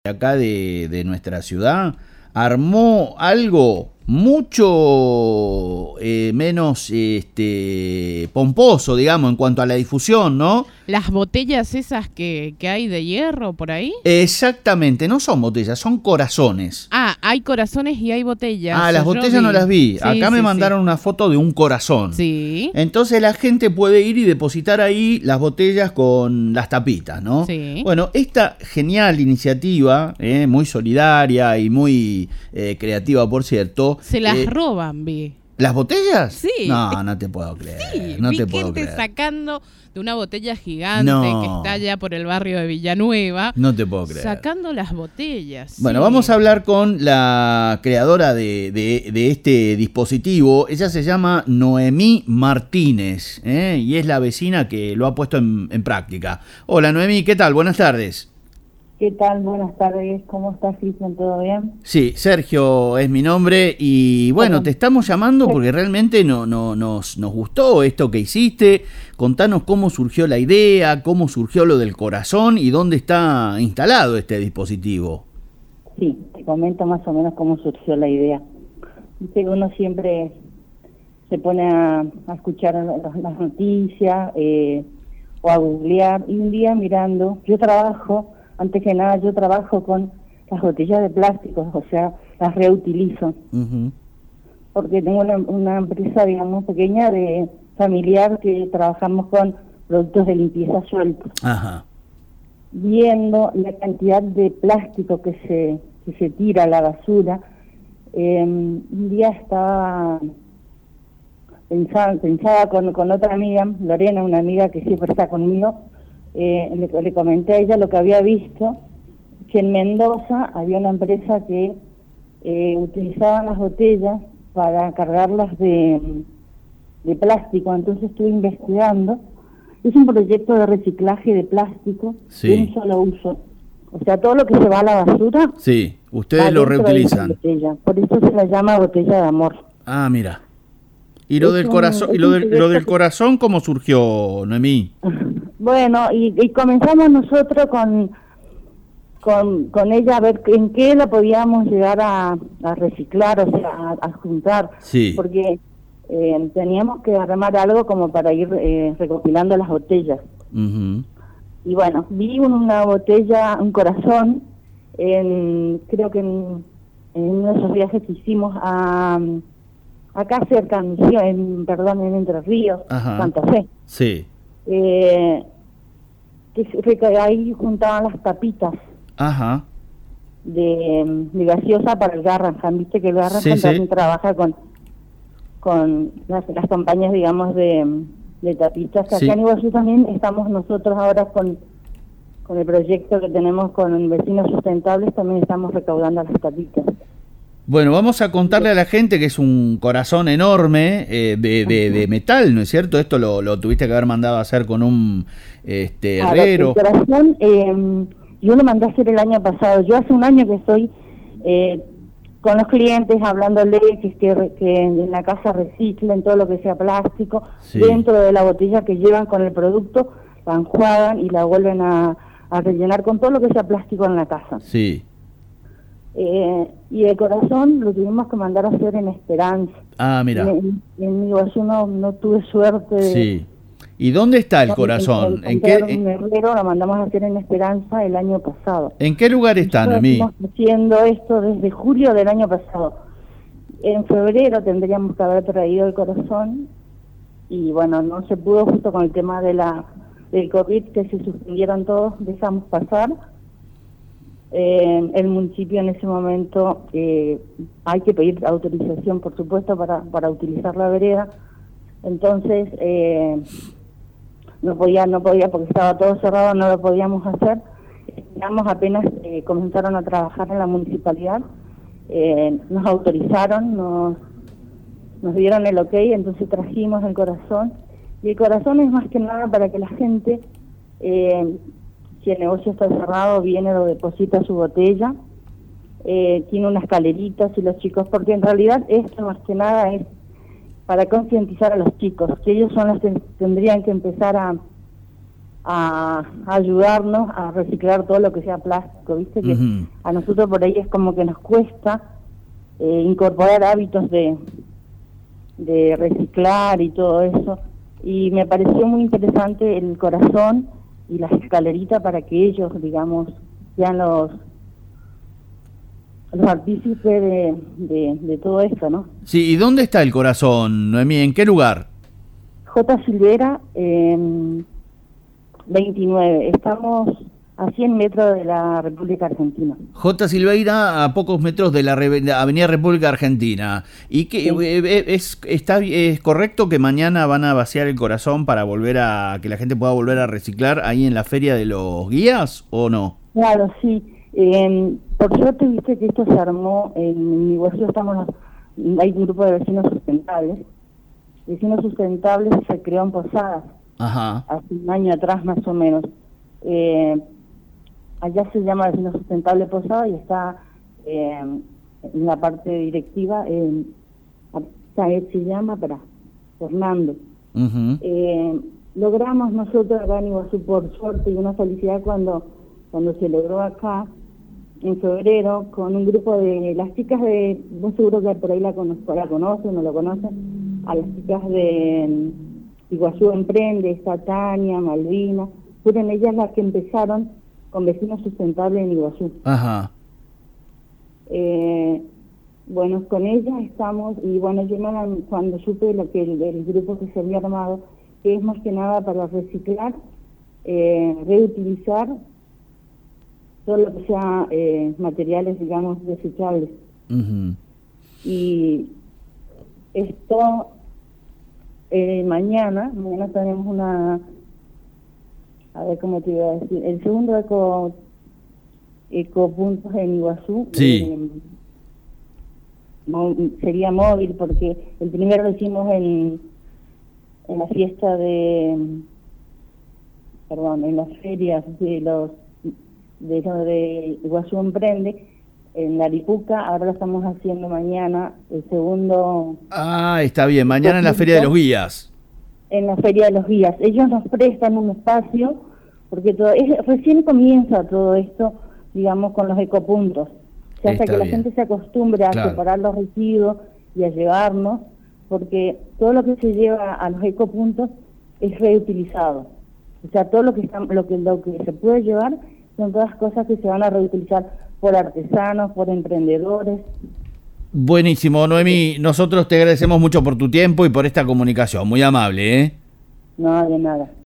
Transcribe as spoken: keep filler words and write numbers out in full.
acá de, de nuestra ciudad armó algo mucho eh, menos este, pomposo, digamos, en cuanto a la difusión, ¿no? Las botellas esas que, que hay de hierro por ahí. Exactamente, no son botellas, son corazones. Ah, hay corazones y hay botellas. Ah, las Yo botellas vi. no las vi. Sí, Acá sí, me sí. mandaron una foto de un corazón. Sí. Entonces la gente puede ir y depositar ahí las botellas con las tapitas, ¿no? Sí. Bueno, esta genial iniciativa, eh, muy solidaria y muy eh, creativa, por cierto. Se las eh, roban, vi. ¿Las botellas? Sí. No, no te puedo creer. Sí, no vi te puedo gente creer. sacando de una botella gigante No. que está allá por el barrio de Villanueva. No te puedo creer. Sacando las botellas. Bueno, sí. vamos a hablar con la creadora de, de, de este dispositivo. Ella se llama Noemí Martínez, ¿eh? Y es la vecina que lo ha puesto en, en práctica. Hola Noemí, ¿qué tal? Buenas tardes. ¿Qué tal? Buenas tardes. ¿Cómo estás, Cristian? ¿Todo bien? Sí, Sergio es mi nombre y bueno, Hola. te estamos llamando porque realmente no, no, nos, nos gustó esto que hiciste. Contanos cómo surgió la idea, cómo surgió lo del corazón y dónde está instalado este dispositivo. Sí, te comento más o menos cómo surgió la idea. Viste que uno siempre se pone a, a escuchar las, las noticias eh, o a googlear y un día mirando, yo trabajo, antes que nada yo trabajo con las botellas de plástico, o sea, las reutilizo. Uh-huh. Porque tengo una, una empresa, digamos, pequeña de familiar que trabajamos con productos de limpieza sueltos. Ajá. Viendo la cantidad de plástico que se que se tira a la basura, eh, un día estaba pensaba, pensaba con, con otra amiga, Lorena, una amiga que siempre está conmigo, eh, le, le comenté a ella lo que había visto, que en Mendoza había una empresa que eh, utilizaban las botellas para cargarlas de, de plástico. Entonces estuve investigando. Es un proyecto de reciclaje de plástico, Sí. de un solo uso. O sea, todo lo que se va a la basura, Sí, ustedes va lo dentro de esa reutilizan. botella. Por eso se la llama botella de amor. Ah, mira. ¿Y lo Es del un- corazón, y es lo un del, lo proyecto del que- corazón cómo surgió, Noemí? Bueno, y, y comenzamos nosotros con, con con ella a ver en qué la podíamos llegar a, a reciclar, o sea, a, a juntar. Sí. Porque eh, teníamos que armar algo como para ir eh, recopilando las botellas. Ujú. Y bueno, vi una botella, un corazón, en, creo que en, en uno de esos viajes que hicimos a acá cerca, en, Misión- en perdón, en Entre Ríos, Ajá. Santa Fe. Sí. Eh, que, se- que ahí juntaban las tapitas Ajá. de, de gaseosa para el Garrahan. Viste que el Garrahan Sí, sí. también trabaja con con las, las campañas, digamos, de, de tapitas. Que Sí. acá en Iguazú también estamos nosotros ahora con, con el proyecto que tenemos con Vecinos Sustentables, también estamos recaudando las tapitas. Bueno, vamos a contarle a la gente que es un corazón enorme eh, de, de, de metal, ¿no es cierto? Esto lo, lo tuviste que haber mandado a hacer con un este, Claro, herrero. el corazón, eh, yo lo mandé a hacer el año pasado. Yo hace un año que estoy eh, con los clientes hablándoles que, que, que en la casa reciclen todo lo que sea plástico, Sí. dentro de la botella que llevan con el producto, la enjuagan y la vuelven a, a rellenar con todo lo que sea plástico en la casa. Sí. Eh, y el corazón lo tuvimos que mandar a hacer en Esperanza. Ah, mira. En, en Iguazú no, no tuve suerte de... Sí. ¿Y dónde está el corazón? ¿En qué, Un en, herrero lo mandamos a hacer en Esperanza el año pasado. en qué lugar está, Nosotros Noemí? Estamos haciendo esto desde julio del año pasado. En febrero tendríamos que haber traído el corazón y bueno, no se pudo justo con el tema de la del COVID, que se suspendieron todos, dejamos pasar. Eh, el municipio en ese momento eh, hay que pedir autorización, por supuesto, para, para utilizar la vereda. Entonces eh, no podía, no podía porque estaba todo cerrado, no lo podíamos hacer. Esperamos apenas eh, comenzaron a trabajar en la municipalidad, eh, nos autorizaron, nos, nos dieron el ok, entonces trajimos el corazón. Y el corazón es más que nada para que la gente, eh, si el negocio está cerrado, viene, lo deposita su botella, eh, tiene unas escalerita y los chicos, porque en realidad esto más que nada es para concientizar a los chicos, que ellos son los que tendrían que empezar a a, a ayudarnos a reciclar todo lo que sea plástico, ¿viste? Que Ujú. a nosotros por ahí es como que nos cuesta eh, incorporar hábitos de, de reciclar y todo eso. Y me pareció muy interesante el corazón y las escaleritas para que ellos, digamos, sean los los artífices de, de, de todo esto, ¿no? Sí, ¿y dónde está el corazón, Noemí? ¿En qué lugar? J. Silvera, eh, veintinueve. Estamos a cien metros de la República Argentina. J. Silveira, a pocos metros de la, Re- la Avenida República Argentina. ¿Y que Sí. eh, es, está, es correcto que mañana van a vaciar el corazón para volver a que la gente pueda volver a reciclar ahí en la Feria de los Guías o no? Claro, sí. Eh, por suerte, viste que esto se armó en Iguazú. Estamos, hay un grupo de vecinos sustentables. Vecinos sustentables se creó en Posadas Ajá. hace un año atrás más o menos. Eh, allá se llama Vecinos Sustentables Posadas y está eh, en la parte directiva, eh, se llama para Fernando. Uh-huh. Eh, logramos nosotros acá en Iguazú, por suerte y una felicidad, cuando cuando se logró acá en febrero con un grupo de las chicas de, no seguro que por ahí la, conozco, la conocen o lo conocen, a las chicas de Iguazú Emprende, está Tania, Malvina, fueron ellas las que empezaron con Vecinos Sustentables en Iguazú. Ajá. Eh, bueno, con ellas estamos, y bueno, yo me, cuando supe lo que el, el grupo que se había armado, que es más que nada para reciclar, eh, reutilizar todo lo que sea eh, materiales, digamos, desechables. Uh-huh. Y esto, eh, mañana, mañana tenemos una, a ver cómo te iba a decir, el segundo eco, ecopuntos en Iguazú. Sí. Eh, mo- sería móvil, porque el primero lo hicimos en, en la fiesta de, perdón, en las ferias de los de lo de Iguazú Emprende, en la Aripuca. Ahora lo estamos haciendo mañana, el segundo, Ah, está bien. Mañana en la Feria de los Guías. en la Feria de los Guías. Ellos nos prestan un espacio, porque todo, es, recién comienza todo esto, digamos, con los ecopuntos. O sea, hasta Está que la bien. gente se acostumbre a Claro. separar los residuos y a llevarnos, porque todo lo que se lleva a los ecopuntos es reutilizado. O sea, todo lo que está, lo que lo que se puede llevar son todas cosas que se van a reutilizar por artesanos, por emprendedores. Buenísimo, Noemí. Nosotros te agradecemos mucho por tu tiempo y por esta comunicación. Muy amable, ¿eh? No, de nada.